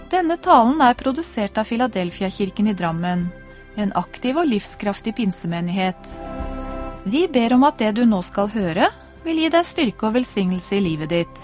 Denne talen er produsert av Philadelphia-kirken i Drammen, en aktiv og livskraftig pinsemenighet. Vi ber om at det du nå skal høre, vil gi deg styrke og velsignelse i livet ditt.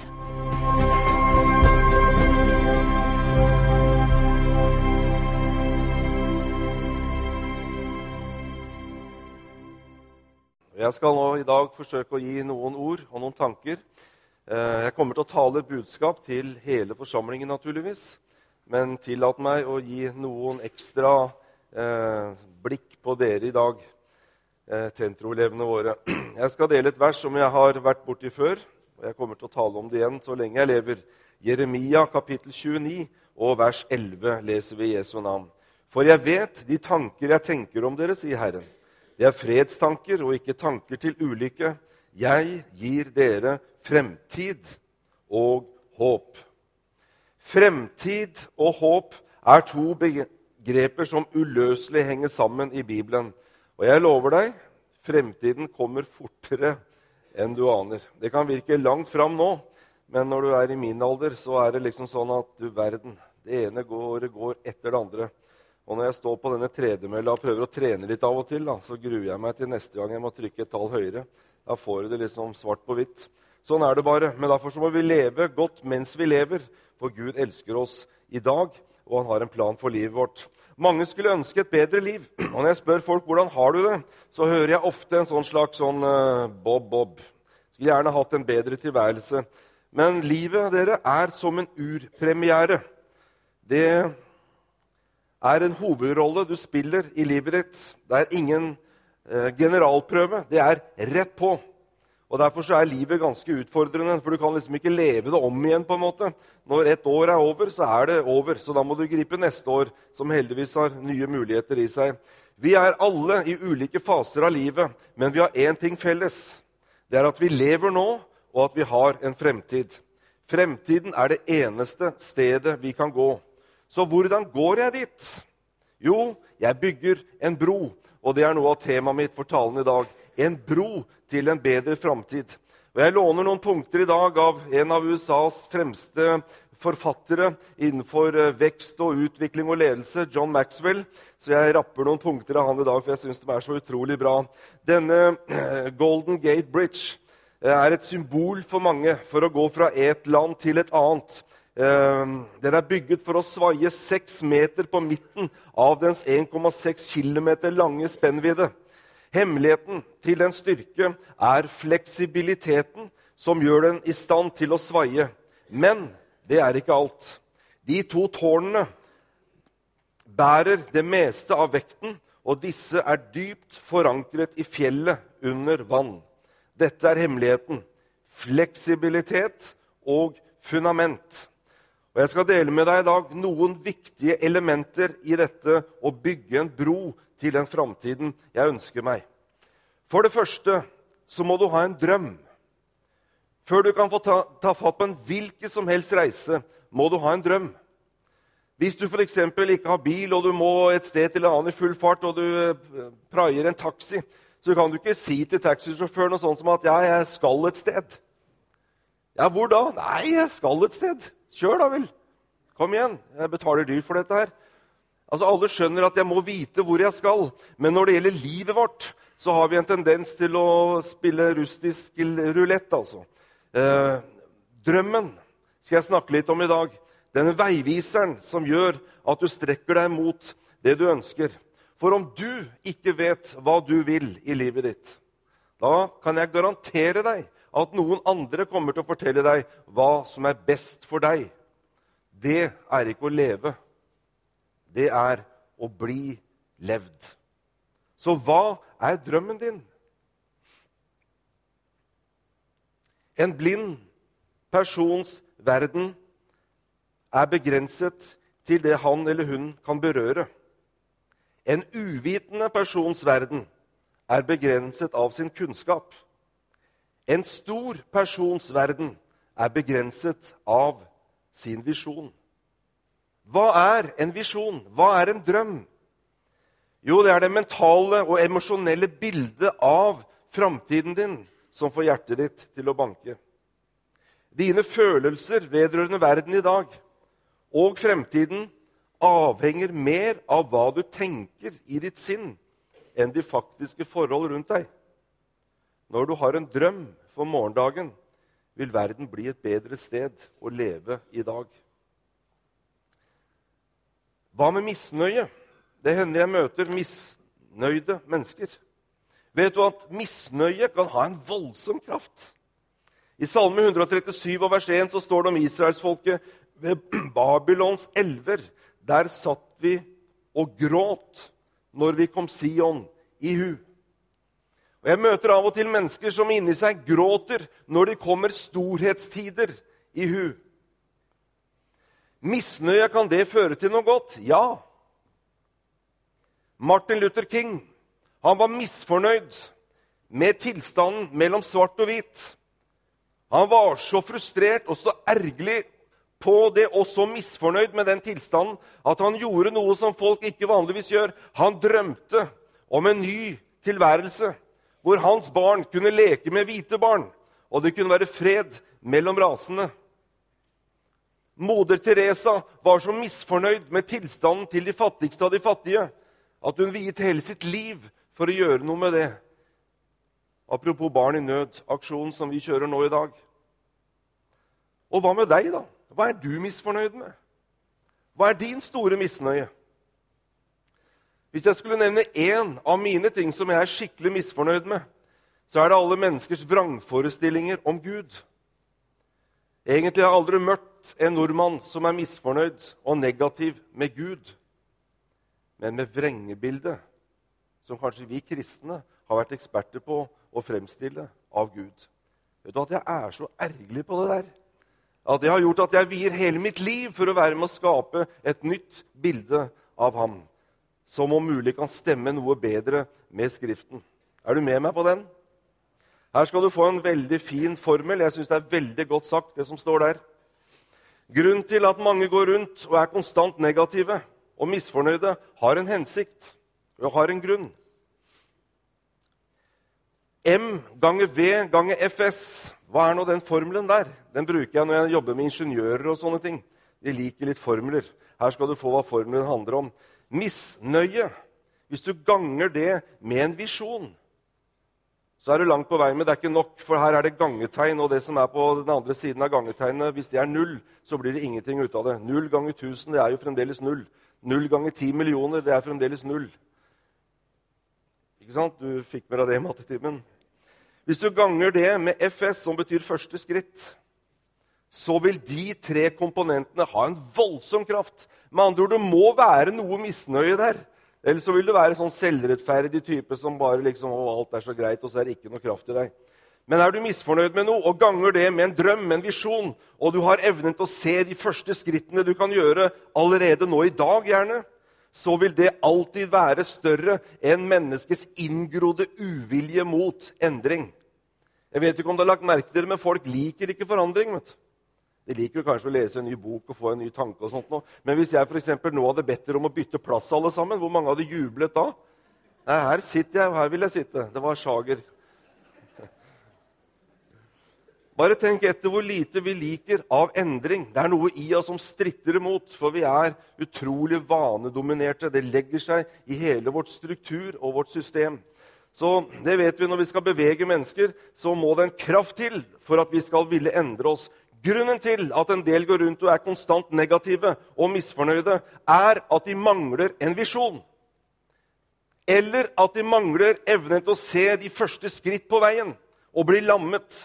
Jeg skal nå i dag forsøke å gi noen ord og noen tanker. Jeg kommer til å tale et budskap til hele forsamlingen naturligvis, men tillat meg å gi noen ekstra blikk på dere i dag, tentroelevene våre. Jeg skal dele et vers som jeg har vært borti før, og jeg kommer til å tale om det igjen så lenge jeg lever. Jeremia kapittel 29 og vers 11 leser vi i Jesu navn. For jeg vet de tanker jeg tenker om dere, sier Herren. Det er fredstanker og ikke tanker til ulykke. Jeg gir dere fremtid og håp. Fremtid og håp er to begreper som uløselig henger sammen i Bibelen. Og jeg lover deg, fremtiden kommer fortere enn du aner. Det kan virke langt fram nå, men når du er i min alder, så er det liksom sånn at du verden, det ene går etter det andre. Og når jeg står på denne tredemølla og prøver å trene litt av og til, så gruer jeg meg til neste gang jeg må trykke et tall høyere. Da får du det liksom svart på hvitt. Sånn er det bare. Men derfor så må vi leve godt mens vi lever, for Gud elsker oss i dag, og han har en plan for livet vårt. Mange skulle ønske et bedre liv. Og når jeg spør folk hvordan har du det, så hører jeg ofte en sånn slags bob. Skulle gjerne hatt en bedre tilværelse. Men livet dere er som en urpremiere. Det er en hovedrolle du spiller i livet ditt. Det er ingen generalprøve. Det er rett på. Og derfor så er livet ganske utfordrende, for du kan liksom ikke leve det om igjen på en måte. Når et år er over, så er det over. Så da må du gripe neste år, som heldigvis har nye muligheter i seg. Vi er alle i ulike faser av livet, men vi har én ting felles. Det er at vi lever nå, og at vi har en fremtid. Fremtiden er det eneste stedet vi kan gå. Så hvordan går jeg dit? Jo, jeg bygger en bro, og det er noe av temaet mitt for talen i dag. En bro til en bedre fremtid. Og jeg låner noen punkter i dag av en av USAs fremste forfattere innenfor vekst og utvikling og ledelse, John Maxwell. Så jeg rapper noen punkter av han i dag, for jeg synes de er så utrolig bra. Denne Golden Gate Bridge er et symbol for mange for å gå fra et land til et annet. Den er bygget for å svaie 6 meter på midten av dens 1,6 kilometer lange spennvidde. Hemmeligheten til den styrke er fleksibiliteten som gjør den i stand til å svaie. Men det er ikke alt. De 2 tårnene bærer det meste av vekten, og disse er dypt forankret i fjellet under vann. Dette er hemmeligheten. Fleksibilitet og fundament. Og jeg skal dele med deg i dag noen viktige elementer i dette å bygge en bro til den framtiden jeg ønsker meg. For det første så må du ha en drøm. Før du kan få ta fatt på en hvilken som helst reise, må du ha en drøm. Hvis du for eksempel ikke har bil, og du må et sted til en annen i full fart, og du praier en taxi, så kan du ikke si til taxisjåføren noe sånt som at ja, jeg skal et sted. Ja, hvor da? Nei, jeg skal et sted. Kjør da vel. Kom igjen, jeg betaler dyrt for dette her. Altså, alle skjønner at jeg må vite hvor jeg skal, men når det gjelder livet vårt, så har vi en tendens til å spille rustisk rulett, altså. Drømmen skal jeg snakke litt om i dag. Denne veiviseren som gjør at du strekker deg mot det du ønsker. For om du ikke vet hva du vil i livet ditt, da kan jeg garantere deg at noen andre kommer til å fortelle deg hva som er best for deg. Det er ikke å leve. Det er å bli levd. Så hva er drømmen din? En blind persons verden er begrenset til det han eller hun kan berøre. En uvitende persons verden er begrenset av sin kunnskap. En stor persons verden er begrenset av sin visjon. Hva er en visjon? Hva er en drøm? Jo, det er det mentale og emosjonelle bildet av framtiden din som får hjertet ditt til å banke. Dine følelser vedrørende verden i dag og fremtiden avhenger mer av hva du tenker i ditt sinn, enn de faktiske forhold rundt deg. Når du har en drøm for morgendagen, vil verden bli et bedre sted å leve i dag. Hva med misnøye? Det hender jeg møter misnøyde mennesker. Vet du at misnøye kan ha en voldsom kraft? I Salme 137 og vers 1 så står det om Israelsfolket ved Babylons elver. Der satt vi og gråt når vi kom Sion i hu. Og jeg møter av og til mennesker som inni seg gråter når det kommer storhetstider i hu. Misnøye, kan det føre til noe godt? Ja. Martin Luther King, han var misfornøyd med tilstanden mellom svart og hvit. Han var så frustrert og så ergerlig på det, og så misfornøyd med den tilstanden, at han gjorde noe som folk ikke vanligvis gjør. Han drømte om en ny tilværelse, hvor hans barn kunne leke med hvite barn, og det kunne være fred mellom rasene. Moder Teresa var så misfornøyd med tilstanden til de fattigste av de fattige, at hun viet hele sitt liv for å gjøre noe med det. Apropos Barn i nød, aksjonen som vi kjører nå i dag. Og hva med deg da? Hva er du misfornøyd med? Hva er din store misnøye? Hvis jeg skulle nevne en av mine ting som jeg er skikkelig misfornøyd med, så er det alle menneskers vrangforestillinger om Gud. Egentlig har jeg aldri møtt en nordmann som er misfornøyd og negativ med Gud, men med vrengebildet, som kanskje vi kristne har vært eksperter på å fremstille av Gud. Vet du at jeg er så ergerlig på det der? At det har gjort at jeg vier hele mitt liv for å være med å skape et nytt bilde av ham, som om mulig kan stemme noe bedre med Skriften. Er du med meg på den? Her skal du få en veldig fin formel. Jeg synes det er veldig godt sagt, det som står der. Grunnen til at mange går rundt og er konstant negative og misfornøyde, har en hensikt og har en grunn. M ganger V ganger FS. Hva er nå den formelen der? Den bruker jeg når jeg jobber med ingeniører og sånne ting. De liker litt formler. Her skal du få hva formelen handler om. Misnøye. Hvis du ganger det med en visjon, så er du langt på vei med. Det er ikke nok, for her er det gangetegn, og det som er på den andre siden av gangetegnet, hvis det er 0, så blir det ingenting ut av det. 0 ganger 1000, det er jo fremdeles 0. 0 ganger 10 millioner, det er fremdeles 0. Ikke sant? Du fikk med deg det i mattetimen. Hvis du ganger det med FS, som betyr første skritt, så vil de 3 komponentene ha en voldsom kraft. Med andre ord, det må være noe misnøye der. Eller så vil du være en sånn selvrettferdig type som bare liksom, alt er så greit, og så er det ikke noe kraft i deg. Men er du misfornøyd med noe, og ganger det med en drøm, en visjon, og du har evnen til å se de første skrittene du kan gjøre allerede nå i dag gjerne, så vil det alltid være større enn menneskets inngrodde uvilje mot endring. Jeg vet ikke om du har lagt merke til det, men folk liker ikke forandring, vet du. De liker kanskje å lese en ny bok og få en ny tanke og sånt nå. Men hvis jeg for eksempel nå hadde bedt dere om å bytte plass alle sammen, hvor mange hadde jublet da? Nei, her sitter jeg, og her vil jeg sitte. Det var Sjager. Bare tenk etter hvor lite vi liker av endring. Det er noe i oss som stritter imot, for vi er utrolig vanedominerte. Det legger seg i hele vårt struktur og vårt system. Så det vet vi, når vi skal bevege mennesker, så må det en kraft til for at vi skal ville endre oss. Grunnen til at en del går rundt og er konstant negative og misfornøyde, er at de mangler en visjon. Eller at de mangler evnen til å se de første skritt på veien og bli lammet.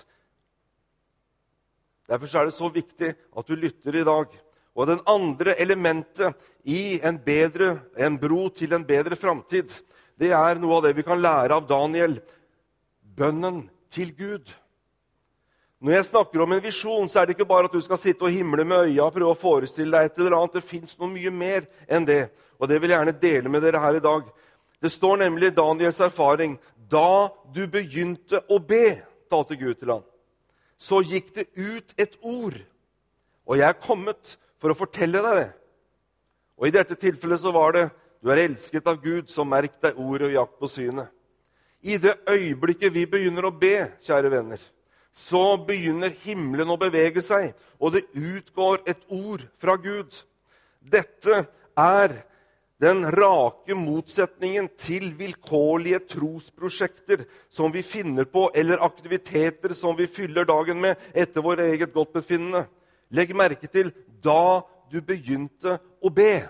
Derfor er det så viktig at du lytter i dag. Og den andre elementet i en bro til en bedre framtid, det er noe av det vi kan lære av Daniel. Bønnen til Gud. Når jeg snakker om en visjon, så er det ikke bare at du skal sitte og himle med øya og prøve å forestille deg et eller annet. Det finnes noe mye mer enn det, og det vil jeg gjerne dele med dere her i dag. Det står nemlig i Daniels erfaring, da du begynte å be, talte Gud til han, så gikk det ut et ord, og jeg er kommet for å fortelle deg det. Og i dette tilfellet så var det, du er elsket av Gud, så merk deg ordet og jakt på synet. I det øyeblikket vi begynner å be, kjære venner, så begynner himmelen å bevege seg, og det utgår et ord fra Gud. Dette er den rake motsetningen til vilkårlige trosprosjekter som vi finner på, eller aktiviteter som vi fyller dagen med etter vår eget godtbefinnende. Legg merke til da du begynte å be.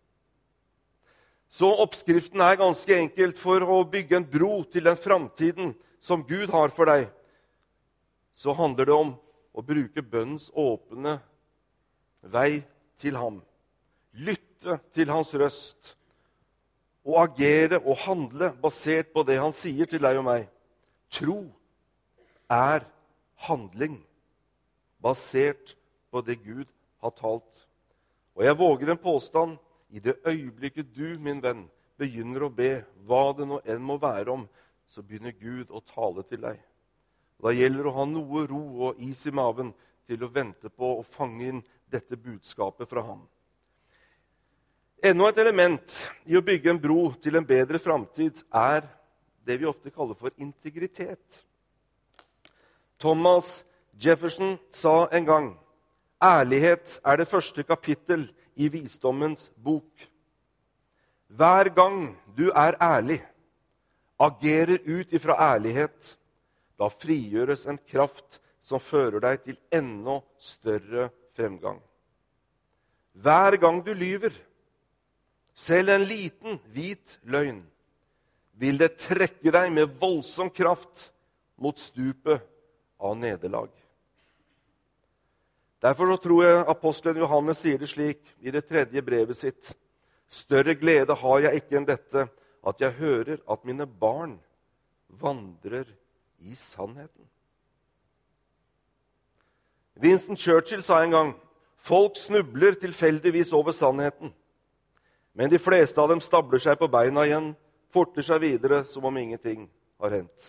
Så oppskriften er ganske enkelt for å bygge en bro til den framtiden som Gud har for deg. Så handler det om å bruke bønnens åpne vei til ham. Lytte til hans røst og agere og handle basert på det han sier til deg og meg. Tro er handling basert på det Gud har talt. Og jeg våger en påstand: i det øyeblikket du, min venn, begynner å be, hva det nå enn må være om, så begynner Gud å tale til deg. Da gjelder det å ha noe ro og is i maven til å vente på og fange inn dette budskapet fra ham. Enda et element i å bygge en bro til en bedre framtid er det vi ofte kaller for integritet. Thomas Jefferson sa en gang: ærlighet er det første kapittel i visdommens bok. Hver gang du er ærlig, agerer ut ifra ærlighet, da frigjøres en kraft som fører deg til enda større fremgang. Hver gang du lyver, selv en liten, hvit løgn, vil det trekke deg med voldsom kraft mot stupet av nederlag. Derfor så tror jeg apostelen Johannes sier det slik i det 3. brevet sitt: større glede har jeg ikke enn dette, at jeg hører at mine barn vandrer i sannheten. Winston Churchill sa en gang: folk snubler tilfeldigvis over sannheten, men de fleste av dem stabler seg på beina igjen, forter seg videre som om ingenting har hendt.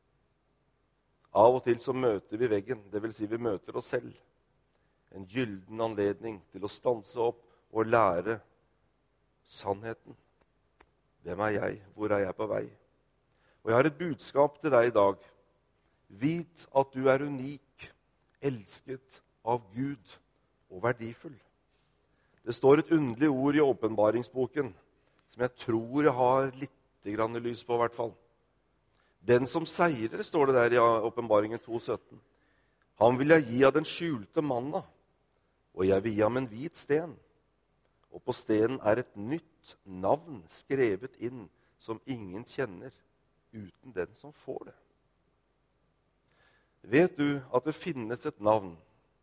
Av og til så møter vi veggen, det vil si vi møter oss selv. En gylden anledning til å stanse opp og lære sannheten. Hvem er jeg? Hvor er jeg på vei? Og jeg har et budskap til deg i dag. Vit at du er unik, elsket av Gud og verdifull. Det står et underlig ord i åpenbaringsboken, som jeg tror jeg har litt grann lys på i hvert fall. Den som seirer, står det der i åpenbaringen 2,17. Han vil jeg gi av den skjulte manna, og jeg vil gi ham en hvit sten. Og på stenen er et nytt navn skrevet inn, som ingen kjenner, uten den som får det. Vet du at det finnes et navn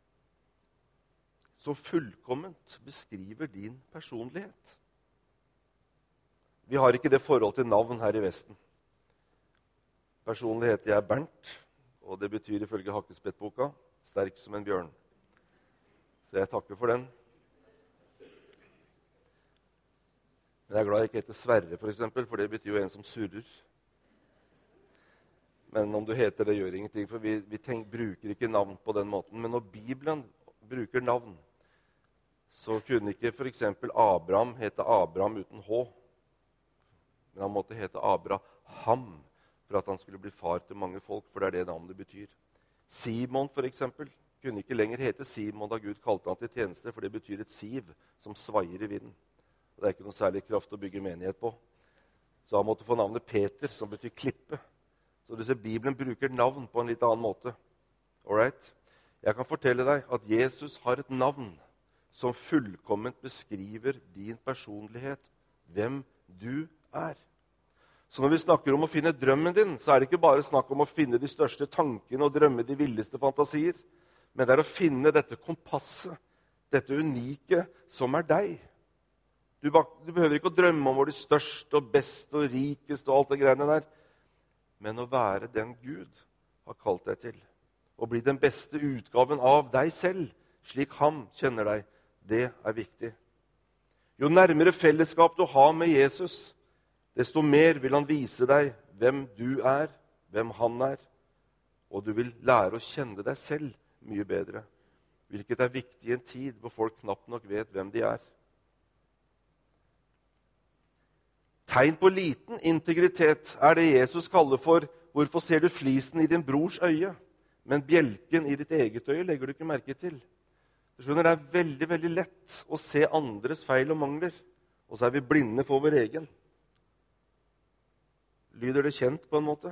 som fullkomment beskriver din personlighet? Vi har ikke det forhold til navn her i Vesten. Personlig heter jeg Bernt, og det betyr ifølge Hakkespettboka sterk som en bjørn. Så jeg takker for den. Men jeg er glad jeg ikke heter Sverre, for eksempel, for det betyr jo en som surrer. Men om du heter det, gjør ingenting, for vi bruker ikke navn på den måten. Men når Bibelen bruker navn, så kunne ikke for eksempel Abraham hete Abraham uten H. Men han måtte hete Abraham for at han skulle bli far til mange folk, for det er det navnet betyr. Simon, for eksempel, kunne ikke lenger hete Simon da Gud kalte han til tjeneste, for det betyr et siv som svaier i vinden. Og det er ikke noe særlig kraft å bygge menighet på. Så han måtte få navnet Peter, som betyr klippe. Så du ser, Bibelen bruker navn på en litt annen måte. Alright? Jeg kan fortelle deg at Jesus har et navn som fullkomment beskriver din personlighet, hvem du er. Så når vi snakker om å finne drømmen din, så er det ikke bare snakk om å finne de største tankene og drømme de villeste fantasier, men det er å finne dette kompasset, dette unike som er deg. Du behøver ikke å drømme om å være størst og best og rikest og alt det greiene der, men å være den Gud har kalt deg til. Å bli den beste utgaven av deg selv, slik han kjenner deg, det er viktig. Jo nærmere fellesskap du har med Jesus, desto mer vil han vise deg hvem du er, hvem han er, og du vil lære å kjenne deg selv mye bedre, hvilket er viktig i en tid hvor folk knapt nok vet hvem de er. Tegn på liten integritet er det Jesus kaller for: hvorfor ser du flisen i din brors øye, men bjelken i ditt eget øye legger du ikke merke til. Du skjønner, det er veldig, veldig lett å se andres feil og mangler, og så er vi blinde for vår egen. Lyder det kjent på en måte?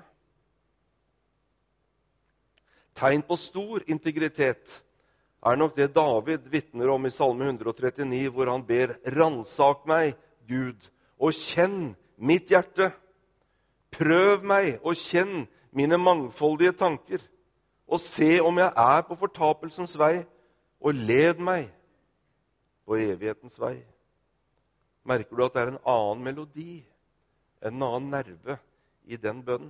Tegn på stor integritet er nok det David vitner om i Salme 139, hvor han ber, «Ransak meg, Gud, og kjenn mitt hjerte. Prøv meg og kjenn mine mangfoldige tanker, og se om jeg er på fortapelsens vei, og led meg på evighetens vei.» Merker du at det er en annen melodi, en annen nerve i den bønnen?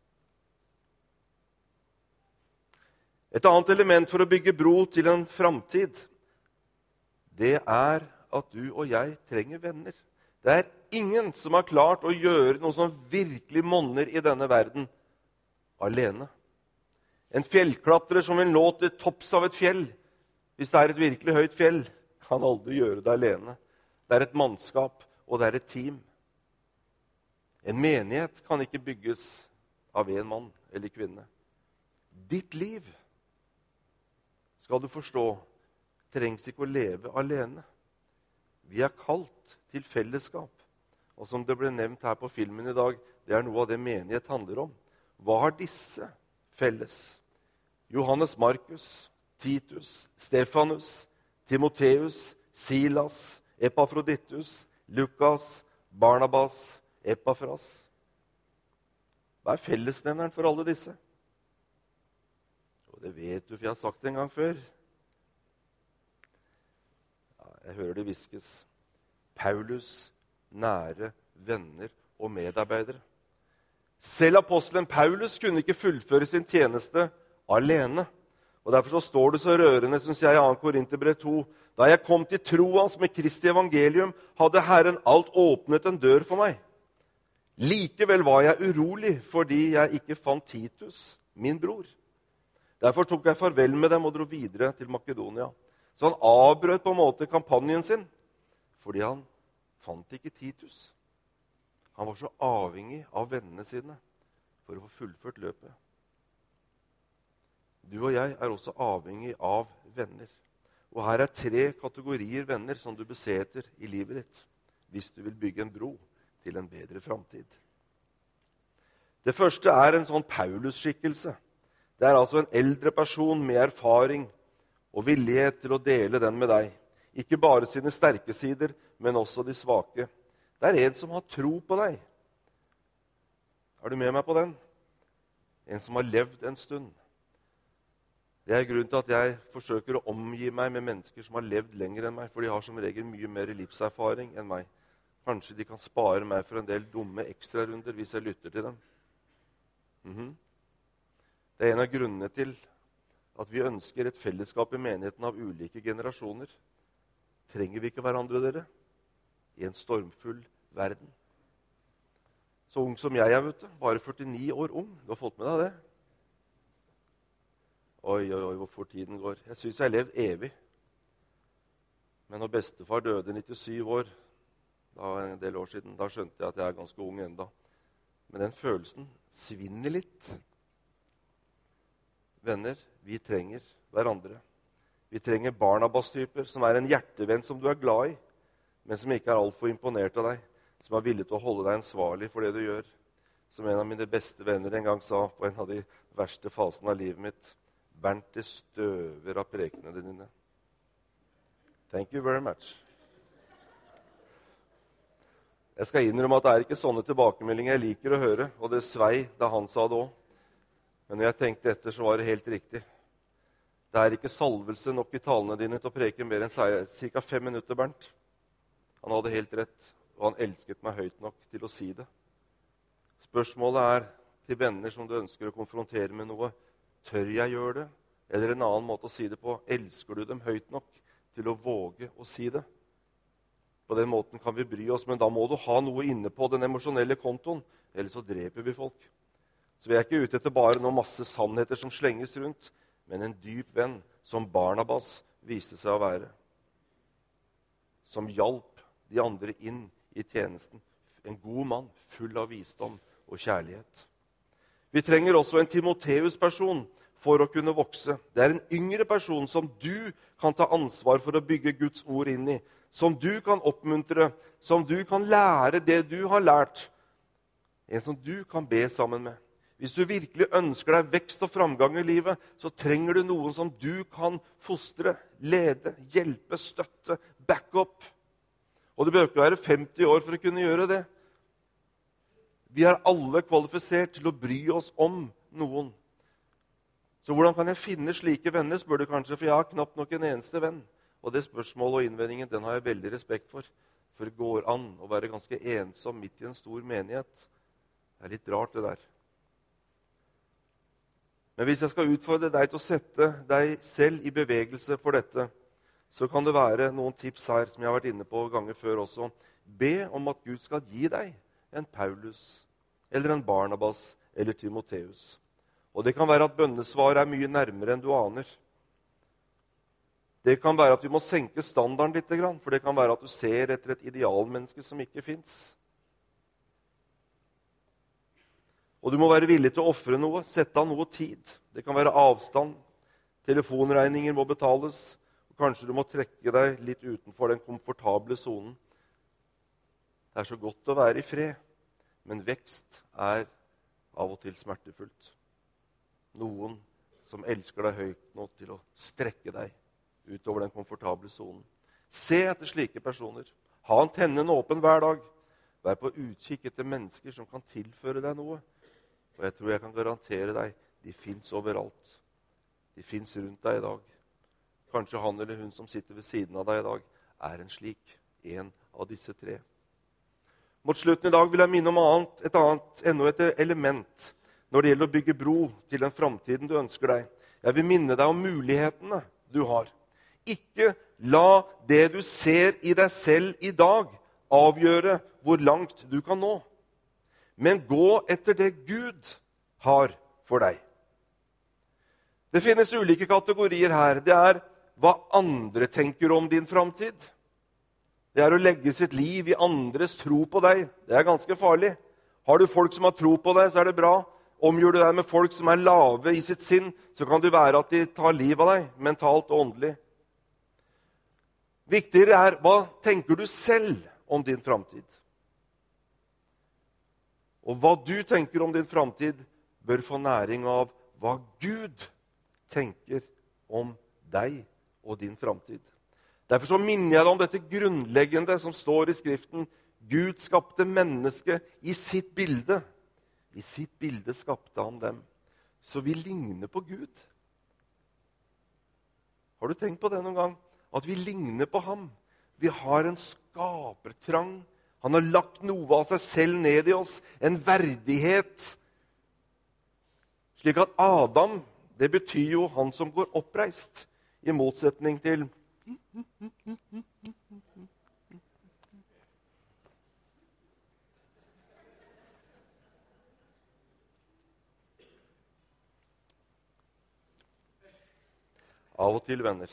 Et annet element for å bygge bro til en framtid, det er at du og jeg trenger venner. Det er ingen som har klart å gjøre noe som virkelig monner i denne verden alene. En fjellklatrer som vil nå til topps av et fjell, hvis det er et virkelig høyt fjell, kan aldri gjøre det alene. Det er et mannskap, og det er et team. En menighet kan ikke bygges av en mann eller kvinne. Ditt liv, skal du forstå, trengs ikke å leve alene. Vi er kalt til fellesskap. Og som det ble nevnt her på filmen i dag, det er noe av det menighet handler om. Hva har disse felles? Johannes Markus, Titus, Stefanus, Timoteus, Silas, Epafrodittus, Lukas, Barnabas, Epafras. Hva er fellesnevneren for alle disse? Og det vet du, for jeg har sagt det en gang før. Ja, jeg hører det hviskes. Paulus, nære venner og medarbeidere. Selv apostelen Paulus kunne ikke fullføre sin tjeneste alene. Og derfor så står det så rørende, synes jeg, i 2. Korinterbrev 2. Da jeg kom til tro hans med Kristi evangelium, hadde Herren alt åpnet en dør for meg. Likevel var jeg urolig fordi jeg ikke fant Titus, min bror. Derfor tok jeg farvel med dem og dro videre til Makedonia. Så han avbrøt på en måte kampanjen sin, fordi han fant ikke Titus. Han var så avhengig av vennene sine for å få fullført løpet. Du og jeg er også avhengig av venner. Og her er 3 kategorier venner som du beseter i livet ditt, hvis du vil bygge en bro til en bedre framtid. Det første er en sånn Paulus-skikkelse. Det er altså en eldre person med erfaring og villighet til å dele den med deg. Ikke bare sine sterke sider, men også de svake. Det er en som har tro på deg. Er du med meg på den? En som har levd en stund. Det er grunnen til at jeg forsøker å omgi meg med mennesker som har levd lenger enn meg, for de har som regel mye mer livserfaring enn meg. Kanskje de kan spare meg for en del dumme ekstrarunder hvis jeg lytter til dem. Det er en av grunnene til at vi ønsker et fellesskap i menigheten av ulike generasjoner. Trenger vi ikke hverandre, dere? I en stormfull verden. Så ung som jeg er, vet du. Bare 49 år ung. Du har fått med deg det? Oi, hvor fort tiden går. Jeg synes jeg har levd evig. Men når bestefar døde 97 år, da var en del år siden, da skjønte jeg at jeg er ganske ung enda. Men den følelsen svinner litt. Venner, vi trenger hverandre. Vi trenger Barnabas-typer som er en hjertevenn som du er glad i, men som ikke er alt for imponert av deg, som er villig til å holde deg ansvarlig for det du gjør. Som en av mine beste venner en gang sa på en av de verste fasene av livet mitt: Bernt, det støver av prekenene dine. Thank you very much. Jeg skal innrømme at det er ikke sånne tilbakemeldinger jeg liker å høre, og det svei da han sa det også. Men når jeg tenkte etter, så var det helt riktig. Det er ikke salvelse nok i talene dine til å preke mer enn ca. 5 minutter, Bernt. Han hadde helt rett, og han elsket meg høyt nok til å si det. Spørsmålet er til venner som du ønsker å konfrontere med noe: tør jeg gjøre det? Eller en annen måte å si det på: elsker du dem høyt nok til å våge å si det? På den måten kan vi bry oss, men da må du ha noe inne på den emosjonelle kontoen, ellers så dreper vi folk. Så vi er ikke ute etter bare noen masse sannheter som slenges rundt, men en dyp venn, som Barnabas viste seg å være. Som hjalp de andre inn i tjenesten. En god mann, full av visdom og kjærlighet. Vi trenger også en Timoteus-person, for å kunne vokse. Det er en yngre person som du kan ta ansvar for å bygge Guds ord inn i. Som du kan oppmuntre, som du kan lære det du har lært. En som du kan be sammen med. Hvis du virkelig ønsker deg vekst og framgang i livet, så trenger du noen som du kan fostre, lede, hjelpe, støtte, backe opp. Og du behøver ikke være 50 år for å kunne gjøre det. Vi er alle kvalifisert til å bry oss om noen. Så hvordan kan jeg finne slike venner, spør du kanskje, for jeg har knapt nok en eneste venn. Og det spørsmålet og innvendingen, den har jeg veldig respekt for. For det går an å være ganske ensom midt i en stor menighet. Det er litt rart det der. Men hvis jeg skal utfordre deg til å sette deg selv i bevegelse for dette, så kan det være noen tips her som jeg har vært inne på ganger før også. Be om at Gud skal gi deg en Paulus, eller en Barnabas, eller Timoteus. Og det kan være at bønnesvar er mye nærmere enn du aner. Det kan være at vi må senke standarden litt, for det kan være at du ser etter et idealmenneske som ikke finnes. Og du må være villig til å offre noe, sette av noe tid. Det kan være avstand, telefonregninger må betales, og kanskje du må trekke deg litt utenfor den komfortable zonen. Det er så godt å være i fred, men vekst er av og til smertefullt. Noen som elsker deg høyt nok til å strekke deg utover den komfortable zonen. Se etter slike personer. Ha antennen åpen hver dag. Vær på utkikk etter mennesker som kan tilføre deg noe. Og jeg tror jeg kan garantere deg, de finnes overalt. De finnes rundt deg i dag. Kanskje han eller hun som sitter ved siden av deg i dag, er en av disse tre. Mot slutten i dag vil jeg minne om enda et element når det gjelder å bygge bro til den framtiden du ønsker deg. Jeg vil minne deg om mulighetene du har. Ikke la det du ser i deg selv i dag, avgjøre hvor langt du kan nå. Men gå etter det Gud har for deg. Det finnes ulike kategorier her. Det er hva andre tenker om din framtid. Det er å legge sitt liv i andres tro på deg. Det er ganske farlig. Har du folk som har tro på deg, så er det bra. Omgjør du deg med folk som er lave i sitt sinn, så kan det være at de tar livet av deg, mentalt og åndelig. Viktigere er, hva tenker du selv om din framtid? Og hva du tenker om din framtid, bør få næring av hva Gud tenker om deg og din framtid. Derfor så minner jeg deg om dette grunnleggende som står i Skriften. Gud skapte mennesket i sitt bilde. I sitt bilde skapte han dem. Så vi ligner på Gud. Har du tenkt på det noen gang? At vi ligner på ham. Vi har en skapertrang. Han har lagt noe av seg selv ned i oss, en verdighet. Slik at Adam, det betyr jo han som går oppreist, i motsetning til Av og til, venner,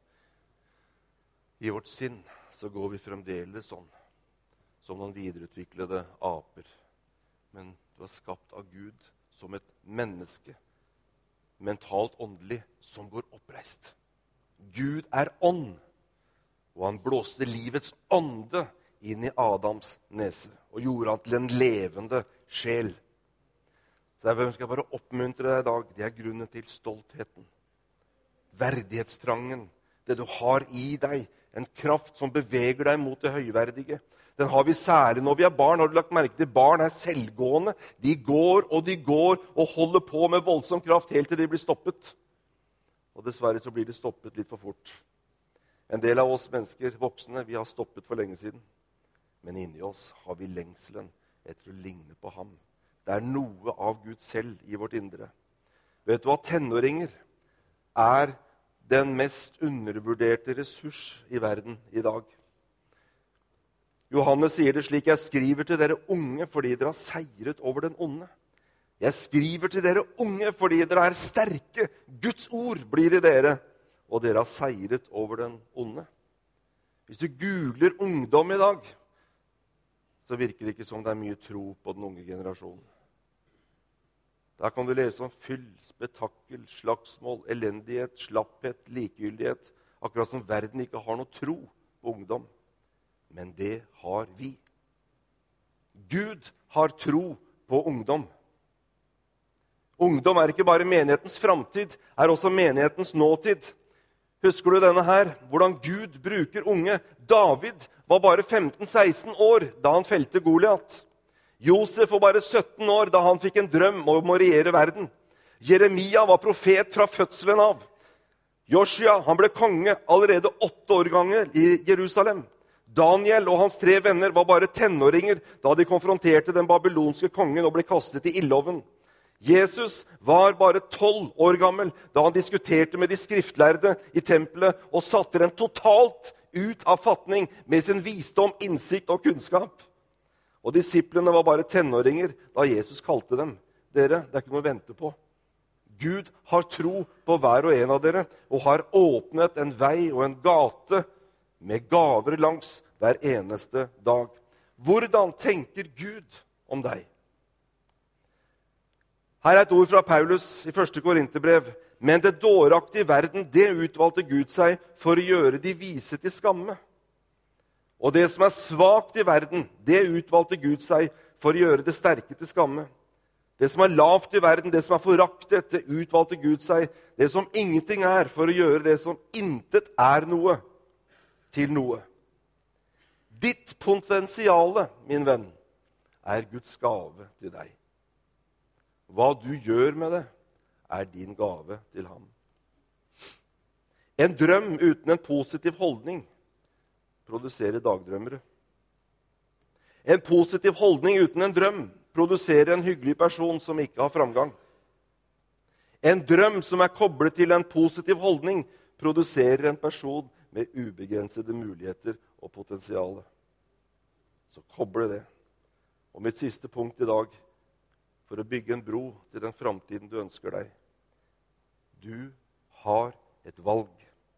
i vårt sinn så går vi fremdeles sånn, som noen videreutviklede aper. Men du er skapt av Gud som et menneske, mentalt åndelig, som går oppreist. Gud er ånd, og han blåste livets ånde inn i Adams nese, og gjorde han til en levende sjel. Så jeg ønsker bare å oppmuntre deg i dag. Det er grunnen til stoltheten. Verdighetstrangen, det du har i deg, en kraft som beveger deg mot det høyverdige. Den har vi særlig når vi er barn. Har du lagt merke til? Barn er selvgående. De går og holder på med voldsom kraft helt til de blir stoppet. Og dessverre så blir de stoppet litt for fort. En del av oss mennesker, voksne, vi har stoppet for lenge siden. Men inni oss har vi lengselen etter å ligne på ham. Det er noe av Gud selv i vårt indre. Vet du hva? Tenåringer er den mest undervurderte ressurs i verden i dag. Johannes sier det slik: jeg skriver til dere unge fordi dere har seiret over den onde. Jeg skriver til dere unge fordi dere er sterke. Guds ord blir i dere, og dere har seiret over den onde. Hvis du googler ungdom i dag, så virker det ikke som det er mye tro på den unge generasjonen. Der kan du lese om fyll, spetakkel, slagsmål, elendighet, slapphet, likegyldighet. Akkurat som verden ikke har noe tro på ungdom. Men det har vi. Gud har tro på ungdom. Ungdom er ikke bare menighetens framtid, er også menighetens nåtid. Husker du denne her? Hvordan Gud bruker unge. David var bare 15-16 år da han felte Goliat. Josef var bare 17 år da han fikk en drøm om å regjere verden. Jeremia var profet fra fødselen av. Joshua, han ble konge allerede 8 år gammel i Jerusalem. Daniel og hans 3 venner var bare tenåringer da de konfronterte den babylonske kongen og ble kastet i ildovnen. Jesus var bare 12 år gammel da han diskuterte med de skriftlærde i tempelet og satte dem totalt ut av fatning med sin visdom, innsikt og kunnskap. Og disiplene var bare tenåringer da Jesus kalte dem. Dere, det er ikke noe å vente på. Gud har tro på hver og en av dere og har åpnet en vei og en gate med gaver langs hver eneste dag. Hvordan tenker Gud om deg? Her er et ord fra Paulus i 1. Korinterbrev. Men det dåraktige i verden, det utvalgte Gud seg for å gjøre de vise til skamme. Og det som er svakt i verden, det utvalgte Gud seg for å gjøre det sterke til skamme. Det som er lavt i verden, det som er foraktet, det utvalgte Gud seg. Det som ingenting er, for å gjøre det som intet er noe, til noe. Ditt potensiale, min venn, er Guds gave til deg. Hva du gjør med det, er din gave til ham. En drøm uten en positiv holdning produserer dagdrømmere. En positiv holdning uten en drøm produserer en hyggelig person som ikke har framgang. En drøm som er koblet til en positiv holdning produserer en person med ubegrensede muligheter og potensiale. Så koble det. Og mitt siste punkt i dag, for å bygge en bro til den framtiden du ønsker deg. Du har et valg.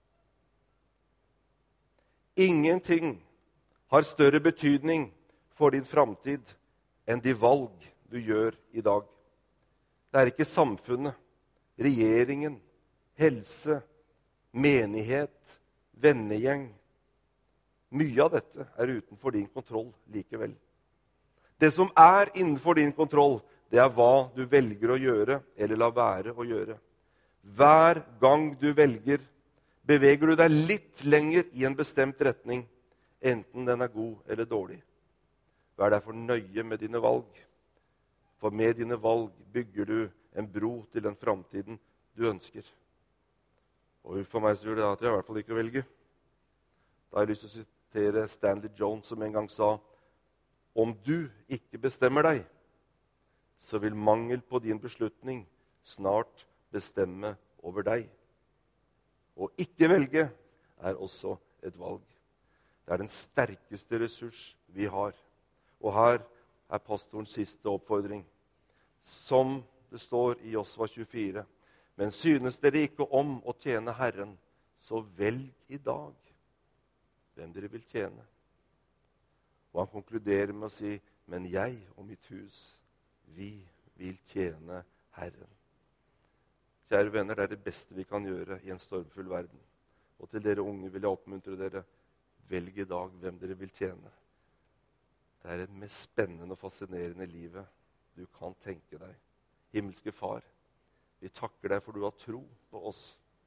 Ingenting har større betydning for din framtid enn de valg du gjør i dag. Det er ikke samfunnet, regjeringen, helse, menighet, vennegjeng. Mye av dette er utenfor din kontroll likevel. Det som er innenfor din kontroll, det er hva du velger å gjøre eller la være å gjøre. Hver gang du velger, beveger du deg litt lenger i en bestemt retning, enten den er god eller dårlig. Vær derfor nøye med dine valg. For med dine valg bygger du en bro til den framtiden du ønsker. Og for meg så gjør det at jeg i hvert fall ikke velger. Da har jeg lyst til å sitere Stanley Jones, som en gang sa: om du ikke bestemmer deg, så vil mangel på din beslutning snart bestemme over deg. Å ikke velge er også et valg. Det er den sterkeste ressurs vi har. Og her er pastorens siste oppfordring. Som det står i Josva 24. Men synes dere ikke om å tjene Herren, så velg i dag hvem dere vil tjene. Og han konkluderer med å si: men jeg og mitt hus, vi vil tjene Herren. Kjære venner, det er det beste vi kan gjøre i en stormfull verden. Og til dere unge vil jeg oppmuntre dere: velg i dag hvem dere vil tjene. Det er det mest spennende og fascinerende livet du kan tenke deg. Himmelske Far, vi takker deg for du har tro på oss.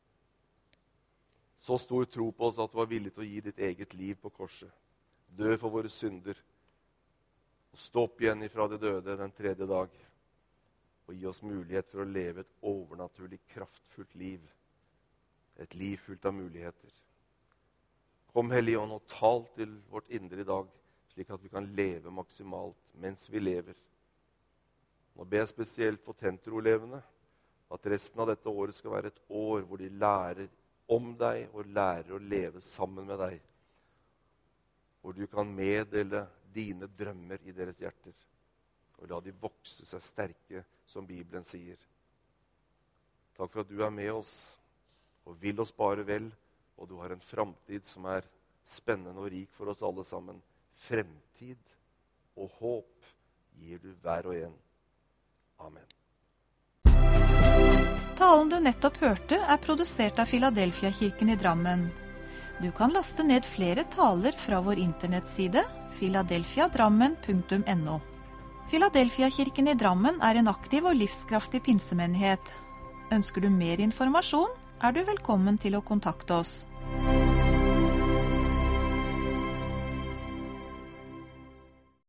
Så stor tro på oss at du var villig til å gi ditt eget liv på korset. Dø for våre synder. Og stå opp igjen ifra de døde den 3. dag. Og gi oss mulighet for å leve et overnaturlig, kraftfullt liv. Et liv fullt av muligheter. Kom, Hellige Ånd, og tal til vårt indre i dag, slik at vi kan leve maksimalt mens vi lever. Nå ber jeg spesielt for Tentro-elevene, at resten av dette året skal være et år hvor de lærer om deg og lærer å leve sammen med deg. Hvor du kan meddele dine drømmer i deres hjerter. Og la de vokse seg sterke, som Bibelen sier. Takk for at du er med oss, og vil oss bare vel, og du har en framtid som er spennende og rik for oss alle sammen. Fremtid og håp gir du hver og en. Amen. Talen du nettopp hørte er produsert av Filadelfia-kirken i Drammen. Du kan laste ned flere taler fra vår internettside filadelfiadrammen.no. Filadelfia-kirken i Drammen er en aktiv og livskraftig pinsemenighet. Ønsker du mer informasjon, er du velkommen til å kontakte oss.